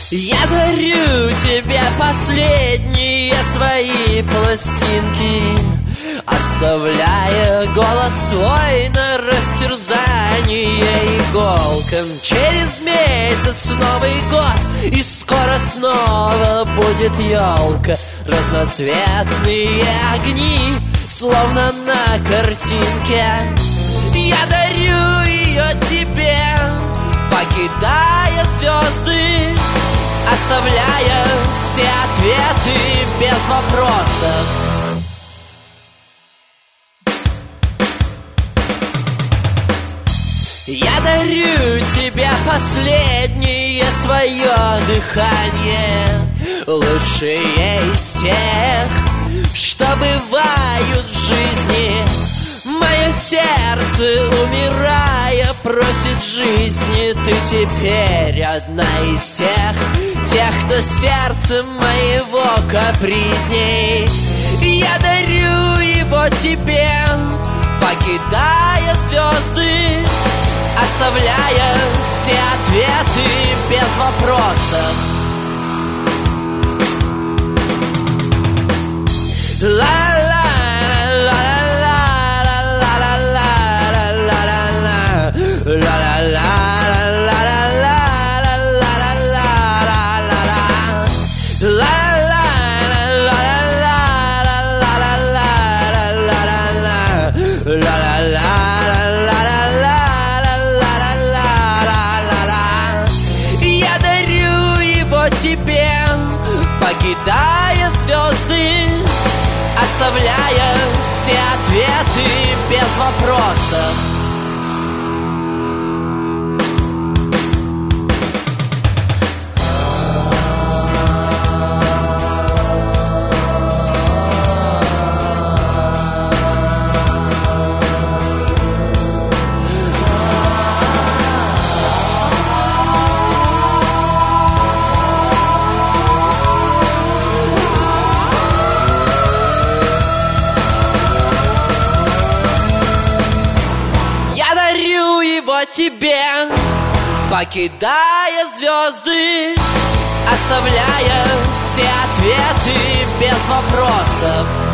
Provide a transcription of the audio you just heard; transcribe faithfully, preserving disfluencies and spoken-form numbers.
Я дарю тебе последние свои пластинки, оставляя голос свой на растерзание иголкам. Через месяц Новый год, и скоро снова будет елка. Разноцветные огни, словно на картинке. Я дарю ее тебе, покидая звезды, оставляя все ответы без вопросов. Я дарю тебе последнее свое дыхание, лучшее из тех, что бывают в жизни. Мое сердце, умирая, просит жизни. Ты теперь одна из тех, тех, кто сердцем моего капризней. Я дарю его тебе, покидая звезды, оставляя все ответы без вопросов. Покидая звезды, оставляя все ответы без вопросов. Тебе, покидая звезды, оставляя все ответы без вопросов.